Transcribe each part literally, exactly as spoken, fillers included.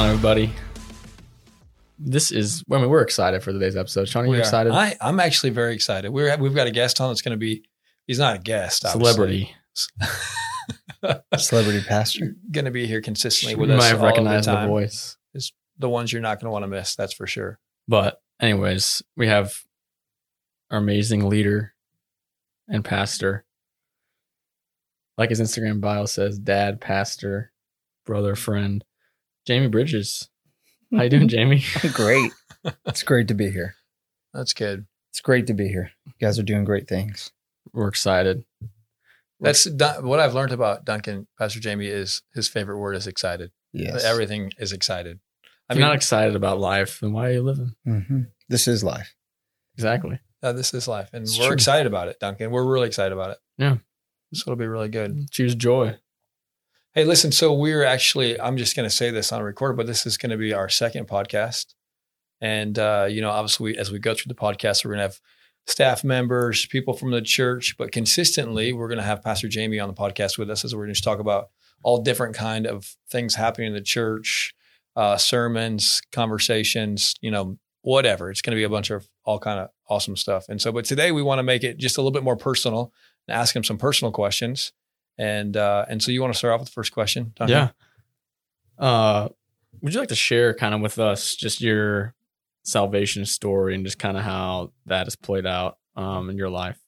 on, everybody? This is, I mean, we're excited for today's episode. Sean, are you We are. excited? I, I'm actually very excited. We're, we've got a guest on that's going to be, he's not a guest, Celebrity. Celebrity pastor. Going to be here consistently with You us might have all recognized the the time. voice. It's the ones you're not going to want to miss, that's for sure. But anyways, we have our amazing leader and pastor. Like his Instagram bio says, dad, pastor, brother, friend, Jamie Bridges. How you doing, Jamie? Great. It's great to be here. That's good. It's great to be here. You guys are doing great things. We're excited. That's Dun- what I've learned about Duncan, Pastor Jamie, is his favorite word is excited. Yes. Everything is excited. I If mean, you're not excited about life, then why are you living? Mm-hmm. This is life. Exactly. uh, this is life. And It's we're true. excited about it, Duncan. We're really excited about it. Yeah. So it'll be really good. Choose joy. Hey, listen, so we're actually, I'm just going to say this on record, but this is going to be our second podcast. And, uh, you know, obviously, we, as we go through the podcast, we're going to have staff members, people from the church, but consistently, we're going to have Pastor Jamie on the podcast with us as we're going to talk about all different kind of things happening in the church, uh, sermons, conversations, you know, whatever. It's going to be a bunch of all kind of awesome stuff. And so, but today we want to make it just a little bit more personal and ask him some personal questions. And uh, and so you want to start off with the first question, Duncan? Yeah. Uh, would you like to share kind of with us just your salvation story and just kind of how that has played out um, in your life?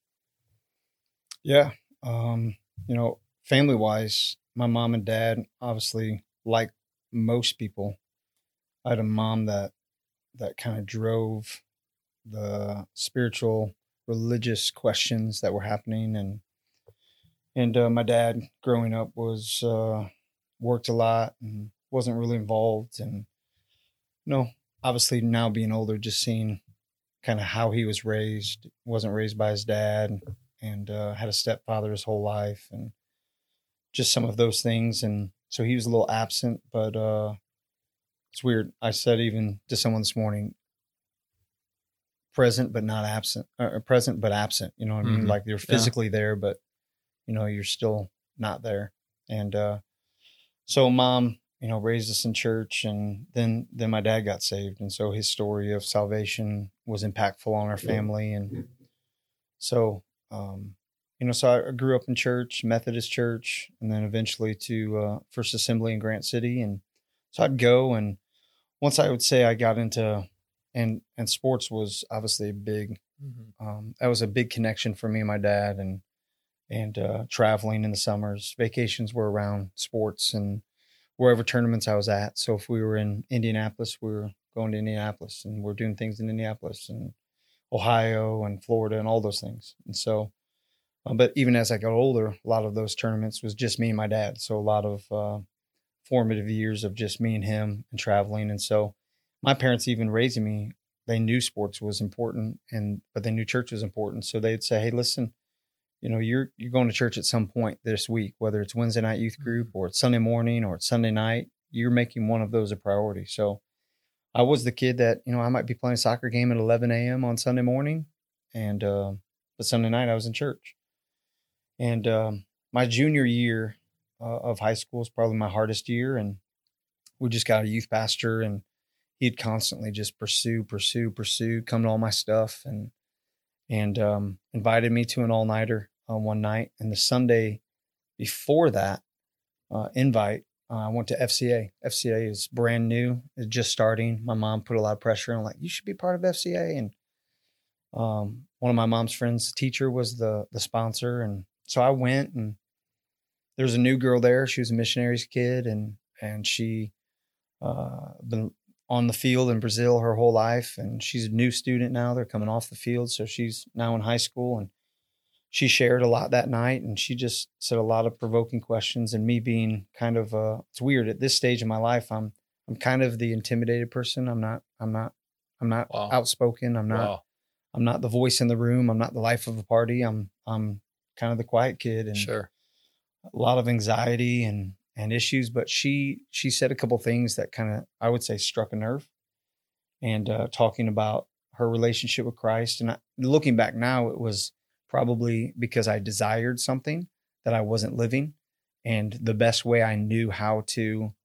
Yeah. Um, you know, family wise, my mom and dad, obviously, like most people, I had a mom that that kind of drove the spiritual, religious questions that were happening, and and uh, my dad, growing up, was uh, worked a lot and wasn't really involved, and you know, obviously now being older, just seeing kind of how he was raised, wasn't raised by his dad, and uh, had a stepfather his whole life, and just some of those things. And so he was a little absent, but uh, it's weird. I said even to someone this morning, present but not absent, or present but absent. You know what I mean? Mhm. Like you're physically there, but you know you're still not there. And uh, so mom, you know, raised us in church, and then then my dad got saved, and so his story of salvation was impactful on our family. And so um, you know, so I grew up in church, Methodist church, and then eventually to uh, First Assembly in Grant City. And so I'd go, and once I would say I got into and and sports was obviously a big Mm-hmm. um, that was a big connection for me and my dad, and and uh, traveling in the summers, vacations were around sports and wherever tournaments I was at. So if we were in Indianapolis, we were going to Indianapolis, and we're doing things in Indianapolis and Ohio and Florida and all those things. And so, uh, but even as I got older, a lot of those tournaments was just me and my dad. So a lot of uh, formative years of just me and him and traveling. And so my parents, even raising me, they knew sports was important, and but they knew church was important. So they'd say, hey, listen, you know, you're you're going to church at some point this week, whether it's Wednesday night youth group or it's Sunday morning or it's Sunday night, you're making one of those a priority. So I was the kid that, you know, I might be playing a soccer game at eleven a.m. on Sunday morning, and uh, but Sunday night I was in church. And um, my junior year uh, of high school is probably my hardest year, and we just got a youth pastor, and he'd constantly just pursue, pursue, pursue, come to all my stuff, and and um, invited me to an all-nighter uh, one night. And the Sunday before that uh, invite, uh, I went to F C A. F C A is brand new. It's just starting. My mom put a lot of pressure on, like, you should be part of F C A. And um, one of my mom's friends, teacher, was the the sponsor. And so I went, and there was a new girl there. She was a missionary's kid, and and she uh, been on the field in Brazil her whole life, and she's a new student now. They're coming off the field, so she's now in high school. And she shared a lot that night, and she just said a lot of provoking questions. And me being kind of uh it's weird at this stage of my life, I'm I'm kind of the intimidated person. I'm not I'm not I'm not Wow. outspoken. I'm not Wow. I'm not the voice in the room. I'm not the life of the party. I'm I'm kind of the quiet kid, and Sure. a lot of anxiety and and issues. But she she said a couple things that kind of, I would say, struck a nerve, and uh, talking about her relationship with Christ. And I, looking back now, it was probably because I desired something that I wasn't living, and the best way I knew how to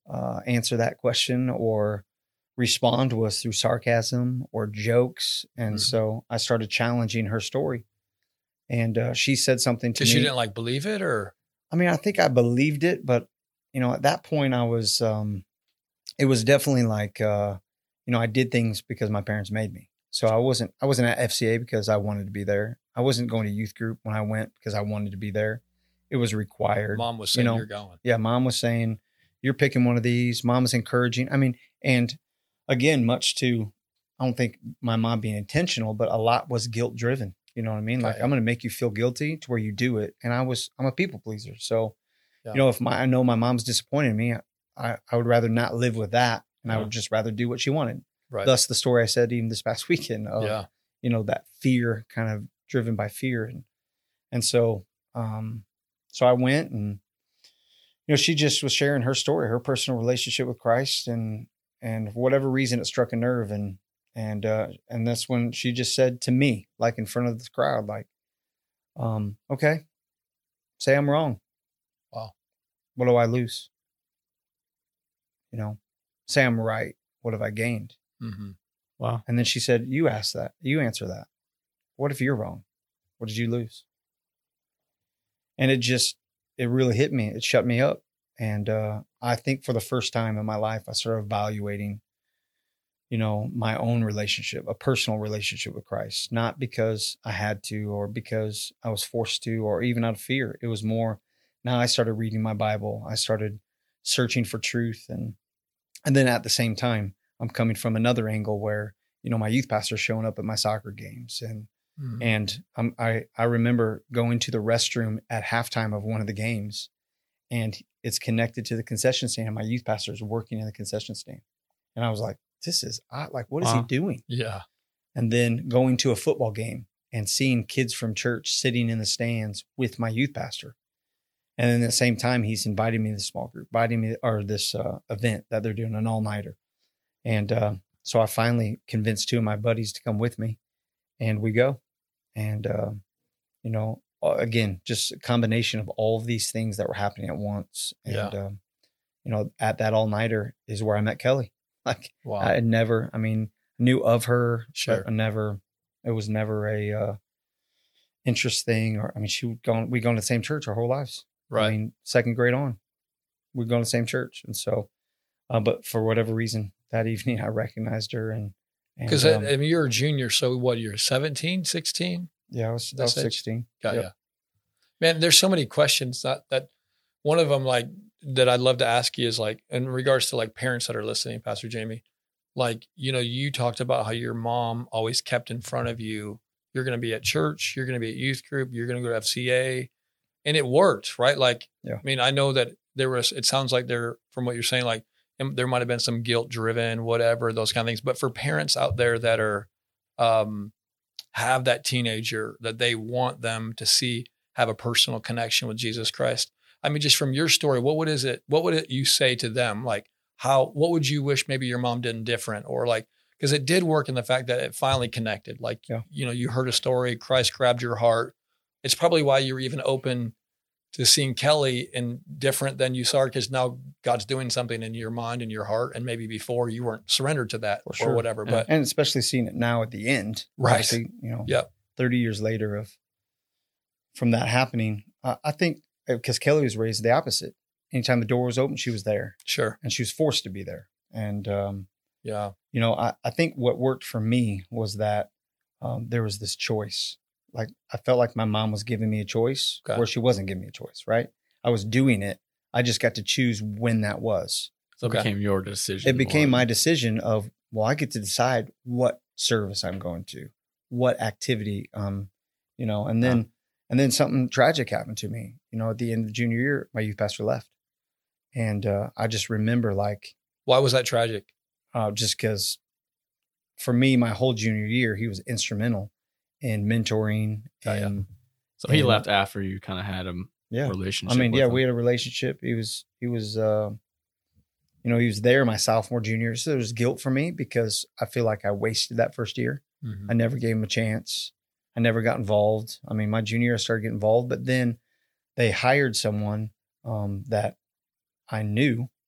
uh, answer that question or respond was through sarcasm or jokes. And Mhm. so I started challenging her story. And uh, she said something to me. Because you didn't like believe it, or I mean, I think I believed it, but you know, at that point I was, um, it was definitely like, uh, you know, I did things because my parents made me. So I wasn't, I wasn't at F C A because I wanted to be there. I wasn't going to youth group when I went because I wanted to be there. It was required. mom was you saying know, you're going. Yeah. Mom was saying, you're picking one of these. Mom was encouraging. I mean, and again, much to, I don't think my mom being intentional, but a lot was guilt driven. You know what I mean? Like, Okay. I'm going to make you feel guilty to where you do it. And I was, I'm a people pleaser. So, Yeah. you know, if my, I know my mom's disappointed in me, I, I would rather not live with that. And I Yeah. would just rather do what she wanted. Right. Thus the story I said even this past weekend of, yeah. you know, that fear kind of driven by fear. And, and so, um, so I went and, you know, she just was sharing her story, her personal relationship with Christ, and, and for whatever reason it struck a nerve. And, and, uh, and that's when she just said to me, like in front of the crowd, like, um, okay, say I'm wrong. Wow. What do I lose? You know, say I'm right. What have I gained? Mm-hmm. Wow. And then she said, you ask that, you answer that. What if you're wrong? What did you lose? And it just, it really hit me. It shut me up. And uh, I think for the first time in my life, I started evaluating, you know, my own relationship, a personal relationship with Christ, not because I had to or because I was forced to or even out of fear. It was more, now I started reading my Bible. I started searching for truth. And, and then at the same time, I'm coming from another angle where, you know, my youth pastor's showing up at my soccer games. And, Mm-hmm. and I'm, I, I remember going to the restroom at halftime of one of the games, and it's connected to the concession stand, and my youth pastor is working in the concession stand. And I was like, this is odd. Like, what is Wow. he doing? Yeah. And then going to a football game and seeing kids from church sitting in the stands with my youth pastor. And then at the same time, he's inviting me to the small group, inviting me or this uh, event that they're doing, an all nighter. And uh, so I finally convinced two of my buddies to come with me, and we go. And, uh, you know, again, just a combination of all of these things that were happening at once. And, Yeah. um, you know, at that all nighter is where I met Kelly. Like, Wow. I had never, I mean, knew of her, Sure. but I never, it was never a, uh, interest thing. Or, I mean, she would go, we go to the same church our whole lives. right. I mean, second grade on, we'd go to the same church. And so, uh, but for whatever reason that evening I recognized her, and, and, Because um, I mean, you're a junior. So what, you're seventeen, sixteen? yeah, I was, I that's was it. sixteen. Got Yep. ya. Man, there's so many questions that, that one of them, like, that I'd love to ask you is like, in regards to like parents that are listening, Pastor Jamie, like, you know, you talked about how your mom always kept in front of you, you're going to be at church, you're going to be at youth group, you're going to go to F C A, and it worked, right? Like, Yeah. I mean, I know that there was, it sounds like there, from what you're saying, like um, there might've been some guilt driven, whatever, those kind of things. But for parents out there that are, um, have that teenager that they want them to see, have a personal connection with Jesus Christ. I mean, just from your story, what would is it, what would it you say to them? Like how, what would you wish maybe your mom did different, or like, because it did work in the fact that it finally connected. Like, Yeah. you know, you heard a story, Christ grabbed your heart. It's probably why you're even open to seeing Kelly and different than you saw her, because now God's doing something in your mind and your heart. And maybe before you weren't surrendered to that For sure. or whatever, Yeah. but And especially seeing it now at the end, Right. obviously, you know, Yep. thirty years later of from that happening, uh, I think because Kelly was raised the opposite. Anytime the door was open, she was there, sure. and she was forced to be there. And, um, Yeah. you know, I, I think what worked for me was that um, there was this choice. Like I felt like my mom was giving me a choice Okay. where she wasn't giving me a choice, right? I was doing it. I just got to choose when that was. So Okay. it became your decision. It became more. my decision of, well, I get to decide what service I'm going to, what activity, um, you know, and then, and then something tragic happened to me, you know, at the end of the junior year, my youth pastor left. And, uh, I just remember like, Why was that tragic? uh, just cause for me, my whole junior year, he was instrumental in mentoring. Oh, yeah. And So he and- left after you kind of had a yeah, relationship. I mean, with yeah, him. we had a relationship. He was, he was, uh, you know, he was there my sophomore, junior. So there was guilt for me because I feel like I wasted that first year. Mhm. I never gave him a chance. I never got involved. I mean, my junior year, I started getting involved, but then they hired someone um, that I knew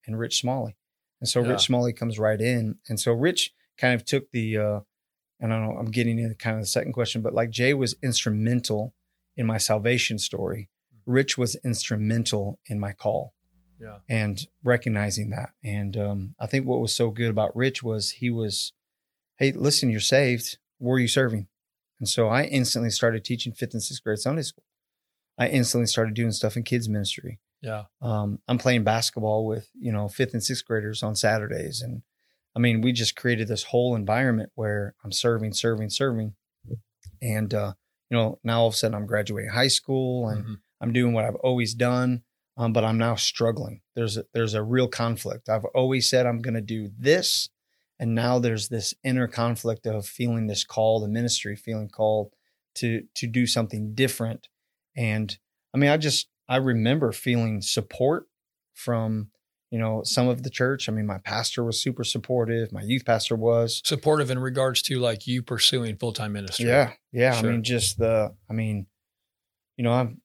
and Rich Smalley. And so Yeah. Rich Smalley comes right in. And so Rich kind of took the, uh, and I don't know, I'm getting into kind of the second question, but like Jay was instrumental in my salvation story. Rich was instrumental in my call. Yeah. And recognizing that. And um, I think what was so good about Rich was he was, hey, listen, you're saved. Where are you serving? And so I instantly started teaching fifth and sixth grade Sunday school. I instantly started doing stuff in kids ministry. Yeah. Um, I'm playing basketball with, you know, fifth and sixth graders on Saturdays. And I mean, we just created this whole environment where I'm serving, serving, serving. And, uh, you know, now all of a sudden I'm graduating high school and Mm-hmm. I'm doing what I've always done. Um, but I'm now struggling. There's a, there's a real conflict. I've always said I'm going to do this. And now there's this inner conflict of feeling this call to ministry, feeling called to, to do something different. And I mean, I just, I remember feeling support from, you know, some of the church. I mean, my pastor was super supportive. My youth pastor was Supportive in regards to like you pursuing full-time ministry. Yeah. Yeah. Sure. I mean, just the, I mean, you know, I'm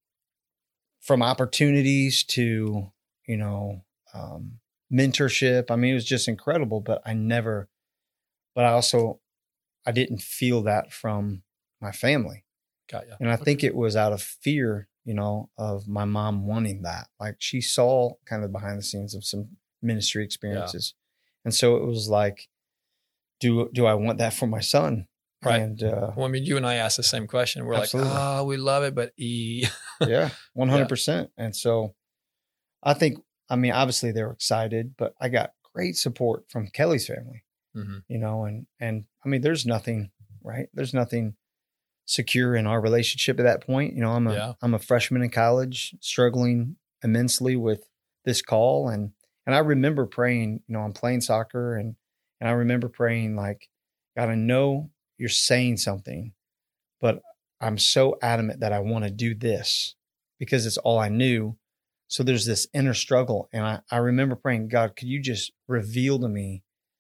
from opportunities to, you know, um, mentorship. I mean, it was just incredible, but I never, but I also, I didn't feel that from my family. Got you. And I think it was out of fear, you know, of my mom wanting that. Like she saw kind of behind the scenes of some ministry experiences. And so it was like, do, do I want that for my son? Right. And, uh, Well, I mean, you and I asked the same question. We're Absolutely. like, oh, we love it, but e. yeah, one hundred percent. And so I think, I mean, obviously they were excited, but I got great support from Kelly's family, Mm-hmm. you know, and, and I mean, there's nothing, right? There's nothing secure in our relationship at that point. You know, I'm a, Yeah. I'm a freshman in college, struggling immensely with this call. And, and I remember praying, you know, I'm playing soccer and, and I remember praying like, God, I know you're saying something, but I'm so adamant that I want to do this because it's all I knew. So there's this inner struggle. And I, I remember praying, God, could you just reveal to me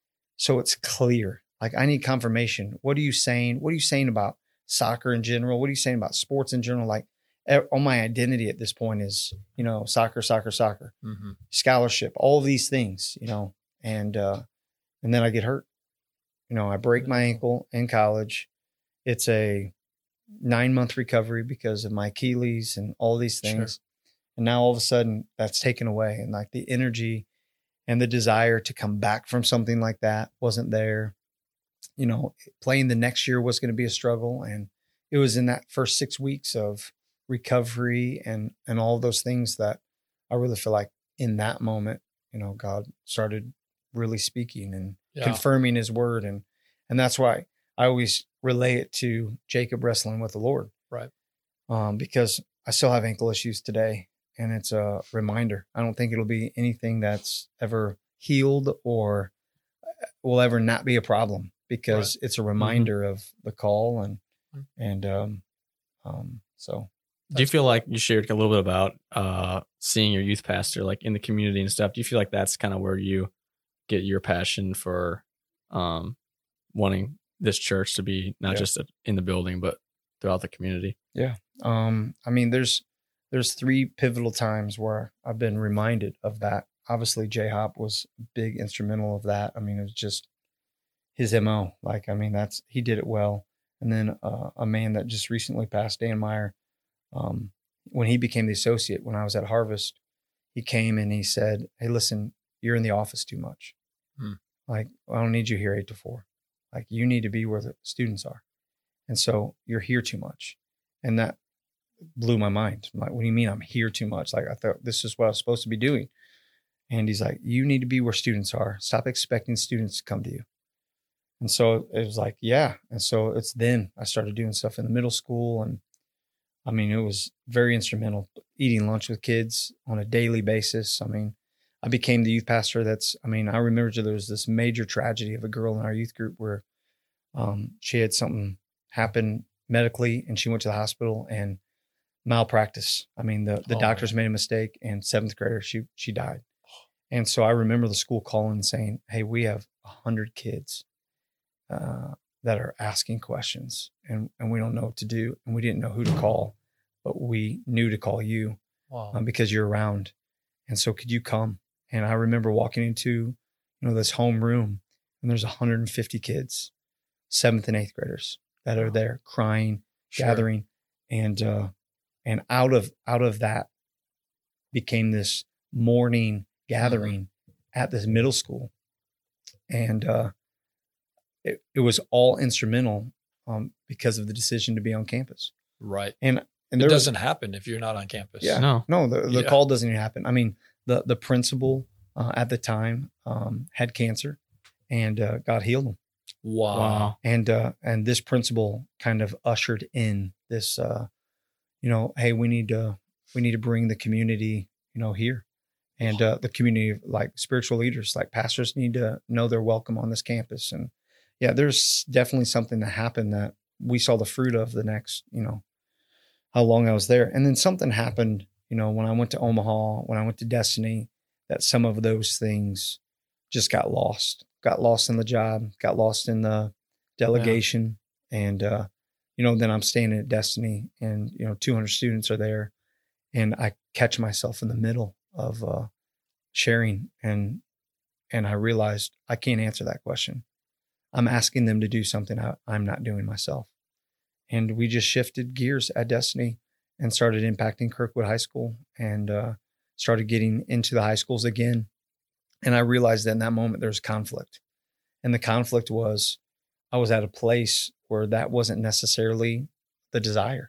so it's clear? Like I need confirmation. What are you saying? What are you saying about soccer in general? What are you saying about sports in general? Like all my identity at this point is, you know, soccer, soccer, soccer, Mm-hmm. scholarship, all of these things, you know, and, uh, and then I get hurt. You know, I break my ankle in college. It's a nine month recovery because of my Achilles and all these things. Sure. And now all of a sudden that's taken away. And like the energy and the desire to come back from something like that wasn't there. You know, playing the next year was going to be a struggle. And it was in that first six weeks of recovery and, and all those things that I really feel like in that moment, you know, God started really speaking and yeah. confirming his word. And, and that's why I always relay it to Jacob wrestling with the Lord. Right. Um, because I still have ankle issues today and it's a reminder. I don't think it'll be anything that's ever healed or will ever not be a problem because right. it's a reminder mm-hmm. of the call. And, and, um, um, so. Do you feel cool. like you shared a little bit about, uh, seeing your youth pastor, like in the community and stuff? Do you feel like that's kind of where you get your passion for, um, wanting this church to be not yeah. just in the building, but throughout the community? Yeah. Um, I mean, there's, there's three pivotal times where I've been reminded of that. Obviously J Hop was a big instrumental of that. I mean, it was just his M O. Like, I mean, that's, he did it well. And then, uh, a man that just recently passed, Dan Meyer, um, when he became the associate, when I was at Harvest, he came and he said, "Hey, listen, you're in the office too much. Hmm. Like, I don't need you here eight to four. Like, you need to be where the students are. And so you're here too much." And that blew my mind. I'm like, what do you mean I'm here too much? Like, I thought this is what I was supposed to be doing. And he's like, you need to be where students are. Stop expecting students to come to you. And so it was like, yeah. And so it's then I started doing stuff in the middle school. And I mean, it was very instrumental, eating lunch with kids on a daily basis. I mean, I became the youth pastor. That's, I mean, I remember there was this major tragedy of a girl in our youth group where um, she had something happen medically and she went to the hospital and malpractice. I mean, the, the oh, doctors man. made a mistake and seventh grader, she, she died. And so I remember the school calling and saying, hey, we have a hundred kids uh, that are asking questions and, and we don't know what to do. And we didn't know who to call, but we knew to call you wow. um, because you're around. And so could you come? And I remember walking into, you know, this home room, and there's one hundred fifty kids, seventh and eighth graders that are there crying, Sure. gathering. And, uh, and out of, out of that became this morning gathering mm-hmm. at this middle school. And, uh, it, it was all instrumental, um, because of the decision to be on campus. Right. And, and it there doesn't was, happen if you're not on campus. Yeah. No. No, the, the Yeah. call doesn't even happen. I mean, the, the principal, uh, at the time, um, had cancer, and, uh, God healed him. Wow. Wow. And, uh, and this principal kind of ushered in this, uh, you know, hey, we need to, we need to bring the community, you know, here. And, uh, the community, like spiritual leaders, like pastors, need to know they're welcome on this campus. And yeah, there's definitely something that happened that we saw the fruit of the next, you know, how long I was there. And then something happened, you know, when I went to Omaha, when I went to Destiny, that some of those things just got lost, got lost in the job, got lost in the delegation. Yeah. And, uh, you know, then I'm staying at Destiny, and, you know, two hundred students are there, and I catch myself in the middle of, uh, sharing. And, and I realized I can't answer that question. I'm asking them to do something I, I'm not doing myself. And we just shifted gears at Destiny and started impacting Kirkwood High School, and, uh, started getting into the high schools again. And I realized that in that moment there was conflict. And the conflict was, I was at a place where that wasn't necessarily the desire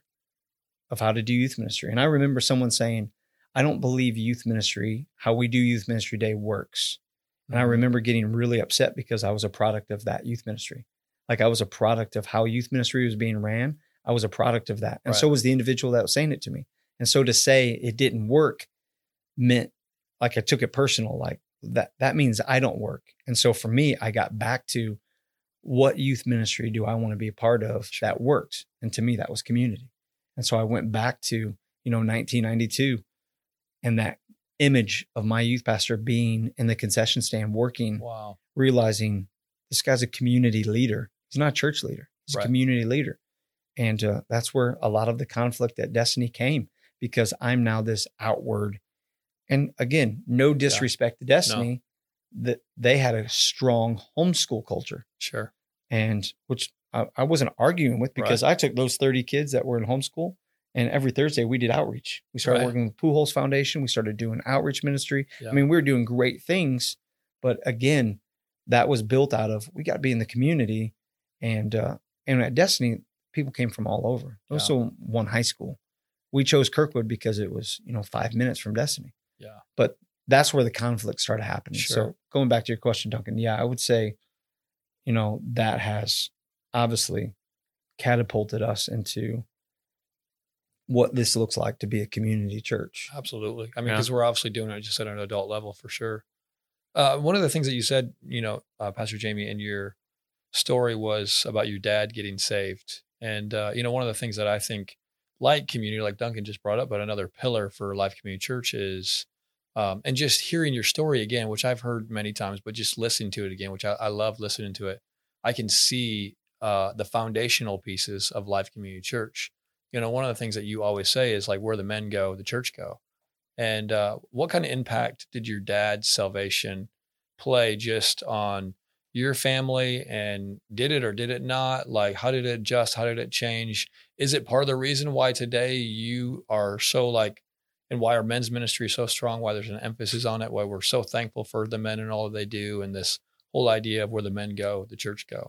of how to do youth ministry. And I remember someone saying, I don't believe youth ministry, how we do youth ministry day, works. And I remember getting really upset because I was a product of that youth ministry. Like, I was a product of how youth ministry was being ran. I was a product of that. And Right. so was the individual that was saying it to me. And so to say it didn't work meant, like, I took it personal, like that, that means I don't work. And so for me, I got back to, what youth ministry do I want to be a part of that worked? And to me, that was community. And so I went back to, you know, nineteen ninety-two, and that image of my youth pastor being in the concession stand working, Wow. realizing this guy's a community leader. He's not a church leader. He's Right. a community leader. And uh, that's where a lot of the conflict at Destiny came, because I'm now this outward. And again, no disrespect to Destiny, that they had a strong homeschool culture, Sure. and which I, I wasn't arguing with, because Right. I took those thirty kids that were in homeschool, and every Thursday we did outreach. We started Right. working with Pujols Foundation. We started doing outreach ministry. Yeah. I mean, we were doing great things, but again, that was built out of, we got to be in the community. And, uh, and at Destiny, people came from all over. Yeah. Also one high school. We chose Kirkwood because it was, you know, five minutes from Destiny. Yeah. But that's where the conflict started happening. Sure. So going back to your question, Duncan, yeah, I would say, you know, that has obviously catapulted us into what this looks like to be a community church. Absolutely. I mean, Yeah. because we're obviously doing it just at an adult level for sure. Uh, one of the things that you said, you know, uh, Pastor Jamie, in your story was about your dad getting saved. And, uh, you know, one of the things that I think, like community, like Duncan just brought up, but another pillar for Life Community Church is, um, and just hearing your story again, which I've heard many times, but just listening to it again, which I, I love listening to it. I can see uh, the foundational pieces of Life Community Church. You know, one of the things that you always say is like, where the men go, the church go. And uh, what kind of impact did your dad's salvation play just on your family, and did it or did it not? Like, how did it adjust? How did it change? Is it part of the reason why today you are so like, and why our men's ministry is so strong, why there's an emphasis on it, why we're so thankful for the men and all that they do, and this whole idea of where the men go, the church go?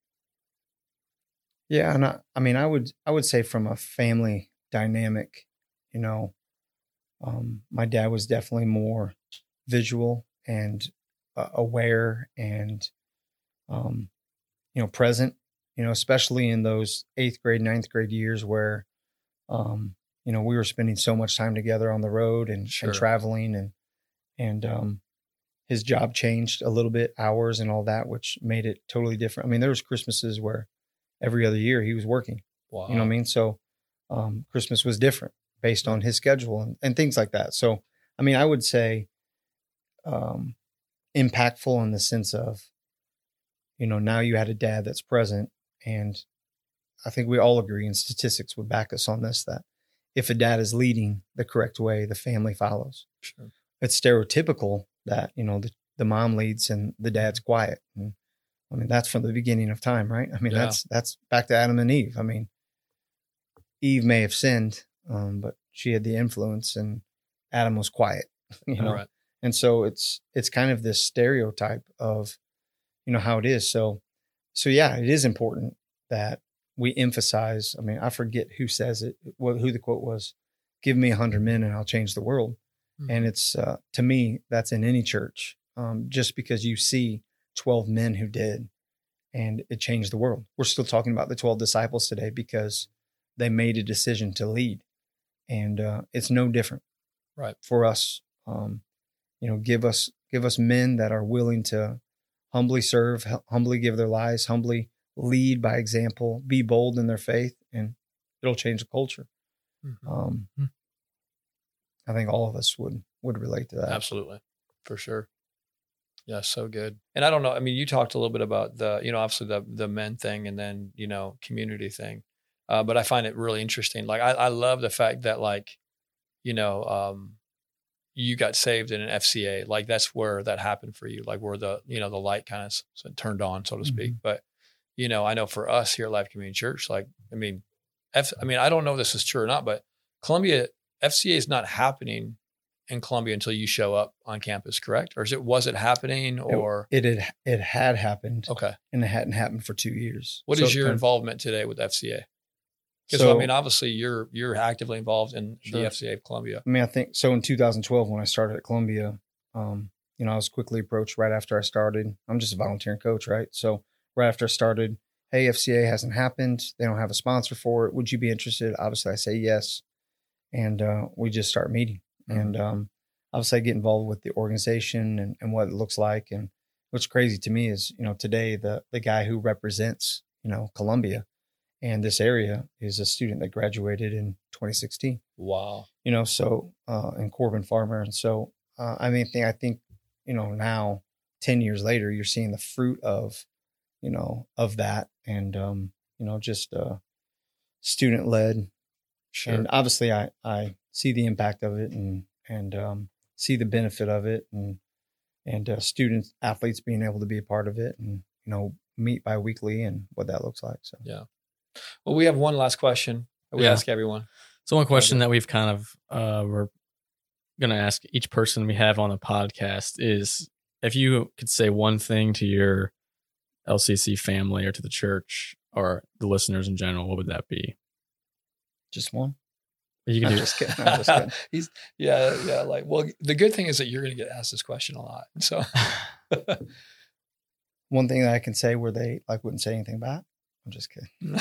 Yeah. And I, I mean, I would, I would say from a family dynamic, you know, um, my dad was definitely more visual and uh, aware and, um, you know, present, you know, especially in those eighth grade, ninth grade years where, um, you know, we were spending so much time together on the road and, Sure. and traveling, and, and, um, his job changed a little bit, hours and all that, which made it totally different. I mean, there was Christmases where every other year he was working, Wow. you know what I mean? So, um, Christmas was different based on his schedule and, and things like that. So, I mean, I would say, um, impactful in the sense of, you know, now you had a dad that's present. And I think we all agree, and statistics would back us on this, that if a dad is leading the correct way, the family follows. Sure. It's stereotypical that, you know, the, the mom leads and the dad's quiet. And I mean, that's from the beginning of time, right? I mean, Yeah. that's, that's back to Adam and Eve. I mean, Eve may have sinned, um, but she had the influence and Adam was quiet, you know? Right. And so it's, it's kind of this stereotype of, you know, how it is. So, so yeah, it is important that we emphasize. I mean, I forget who says it, what, who the quote was, give me a hundred men and I'll change the world. Mm-hmm. And it's, uh, to me, that's in any church. Um, just because you see twelve men who did and it changed the world. We're still talking about the twelve disciples today because they made a decision to lead. And, uh, it's no different Right. for us. Um, you know, give us, give us men that are willing to humbly serve, hum- humbly give their lives, humbly lead by example, be bold in their faith, and it'll change the culture. Mm-hmm. Um, Hmm. I think all of us would, would relate to that. Absolutely. For sure. Yeah. So good. And I don't know. I mean, you talked a little bit about the, you know, obviously the, the men thing and then, you know, community thing. Uh, but I find it really interesting. Like, I, I love the fact that, like, you know, um, you got saved in an F C A. Like, that's where that happened for you. Like, where the, you know, the light kind of turned on, so to speak. Mhm. But, you know, I know for us here at Life Community Church, like, I mean, F, I mean, I don't know if this is true or not, but Columbia, F C A is not happening in Columbia until you show up on campus, correct? Or is it, was it happening or? It, it had, it had happened Okay. and it hadn't happened for two years. What So is your it- involvement today with F C A? Because So- I mean, obviously you're, you're actively involved in Sure. the F C A of Columbia. I mean, I think so. In two thousand twelve, when I started at Columbia, um, you know, I was quickly approached right after I started. I'm just a volunteering coach, right? So right after I started, hey, F C A hasn't happened. They don't have a sponsor for it. Would you be interested? Obviously, I say yes. And uh, we just start meeting. Mhm. And um, obviously, I get involved with the organization and, and what it looks like. And what's crazy to me is, you know, today the the guy who represents, you know, Columbia and this area is a student that graduated in twenty sixteen. Wow. You know, so uh, and Corbin Farmer. And so, uh, I mean, I think, you know, now ten years later, you're seeing the fruit of, you know, of that. And, um, you know, just uh, student led. Sure. And obviously I, I see the impact of it and, and um, see the benefit of it and, and uh, students, athletes being able to be a part of it and, you know, meet bi-weekly and what that looks like. So, Yeah. Well, we have one last question that we Yeah. ask everyone. So one question that we've kind of uh, we're going to ask each person we have on the podcast is if you could say one thing to your L C C family or to the church or the listeners in general, what would that be? just one. You can I'm do just kidding. I'm just kidding. He's yeah, yeah. Like, well, the good thing is that you're going to get asked this question a lot. So, One thing that I can say where they like wouldn't say anything about. I'm just kidding.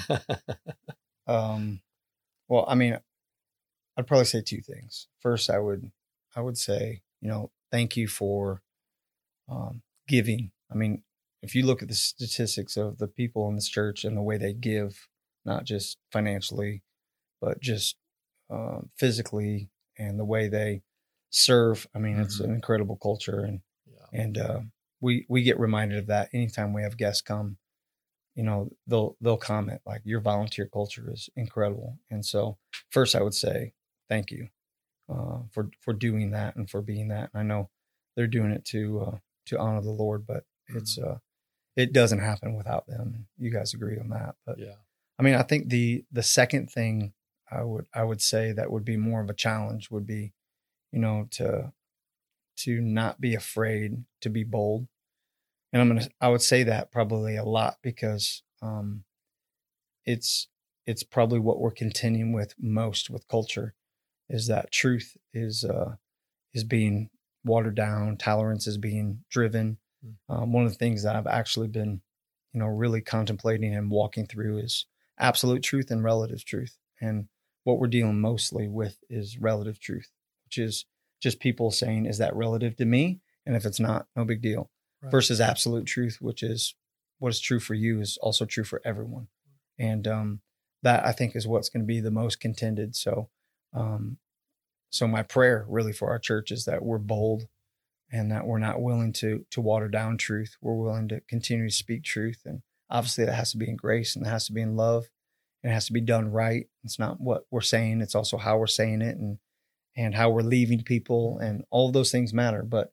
Um, well, I mean, I'd probably say two things. First, I would, I would say, you know, thank you for um, giving. I mean, if you look at the statistics of the people in this church and the way they give, not just financially, but just um, physically and the way they serve. I mean, it's an incredible culture, and yeah. and uh, we we get reminded of that anytime we have guests come. You know, they'll they'll comment like your volunteer culture is incredible. And so, first, I would say thank you uh, for for doing that and for being that. I know they're doing it to uh, to honor the Lord, but it's uh, it doesn't happen without them. You guys agree on that? But Yeah. I mean, I think the the second thing I would I would say that would be more of a challenge would be, you know, to to not be afraid to be bold. And I'm gonna I would say that probably a lot because um, it's it's probably what we're contending with most with culture is that truth is uh, is being watered down, tolerance is being driven. Mm. Um, one of the things that I've actually been, you know, really contemplating and walking through is absolute truth and relative truth. And what we're dealing mostly with is relative truth, which is just people saying, is that relative to me? And if it's not, no big deal. Right. Versus absolute truth, which is what is true for you is also true for everyone. And um, that I think is what's going to be the most contended. So, um, so my prayer really for our church is that we're bold and that we're not willing to, to water down truth. We're willing to continue to speak truth. And obviously that has to be in grace and it has to be in love. It has to be done right. It's not what we're saying. It's also how we're saying it and, and how we're leaving people, and all of those things matter. But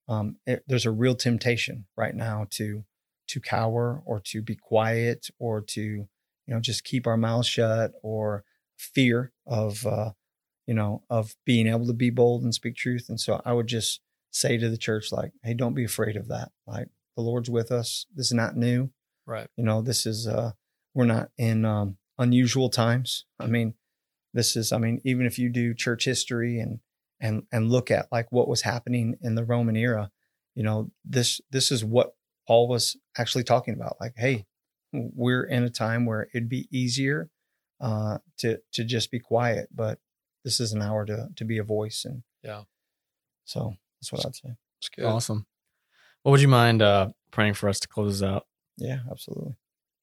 um, it, there's a real temptation right now to to cower or to be quiet or to, you know, just keep our mouths shut, or fear of, uh, you know, of being able to be bold and speak truth. And so I would just say to the church, like, hey, don't be afraid of that. Like, the Lord's with us. This is not new. Right. You know, this is, uh, we're not in um, unusual times. I mean, this is, I mean, even if you do church history and, and, and look at like what was happening in the Roman era, you know, this, this is what Paul was actually talking about. Like, hey, we're in a time where it'd be easier uh, to, to just be quiet, but this is an hour to, to be a voice. And yeah, so that's what I'd say. It's good. Awesome. Well, would you mind uh, praying for us to close this out? Yeah, absolutely.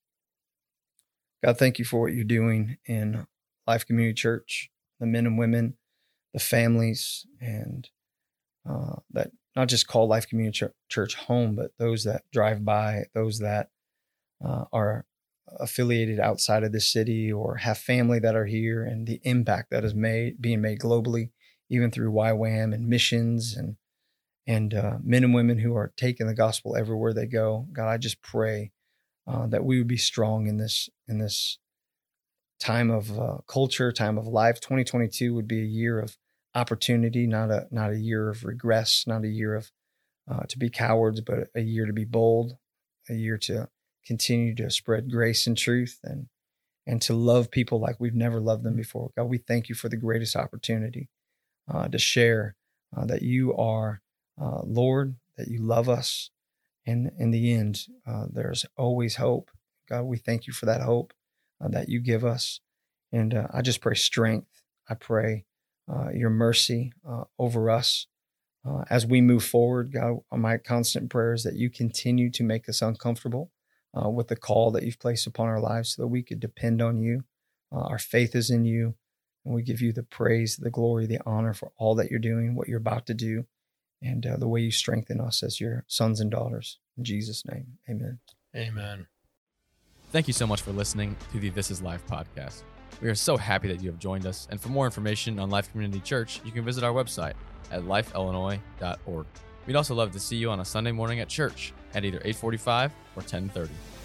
God, thank you for what you're doing in Life Community Church, the men and women, the families, and uh, that not just call Life Community Ch- Church home, but those that drive by, those that uh, are affiliated outside of the city or have family that are here, and the impact that is made, being made globally, even through Y WAM and missions, and and uh, men and women who are taking the gospel everywhere they go. God, I just pray uh, that we would be strong in this in this time of uh, culture, time of life. twenty twenty-two would be a year of opportunity, not a not a year of regress, not a year of uh, to be cowards, but a year to be bold, a year to continue to spread grace and truth, and and to love people like we've never loved them before. God, we thank you for the greatest opportunity uh, to share uh, that you are uh, Lord, that you love us, and in the end, uh, there's always hope. God, we thank you for that hope uh, that you give us, and uh, I just pray strength. I pray uh, your mercy uh, over us uh, as we move forward. God, my constant prayer is that you continue to make us uncomfortable Uh, with the call that you've placed upon our lives, so that we could depend on you. Uh, our faith is in you, and we give you the praise, the glory, the honor for all that you're doing, what you're about to do, and uh, the way you strengthen us as your sons and daughters. In Jesus' name, amen. Amen. Thank you so much for listening to the This Is Life podcast. We are so happy that you have joined us, and for more information on Life Community Church, you can visit our website at life illinois dot org. We'd also love to see you on a Sunday morning at church at either eight forty-five or ten thirty.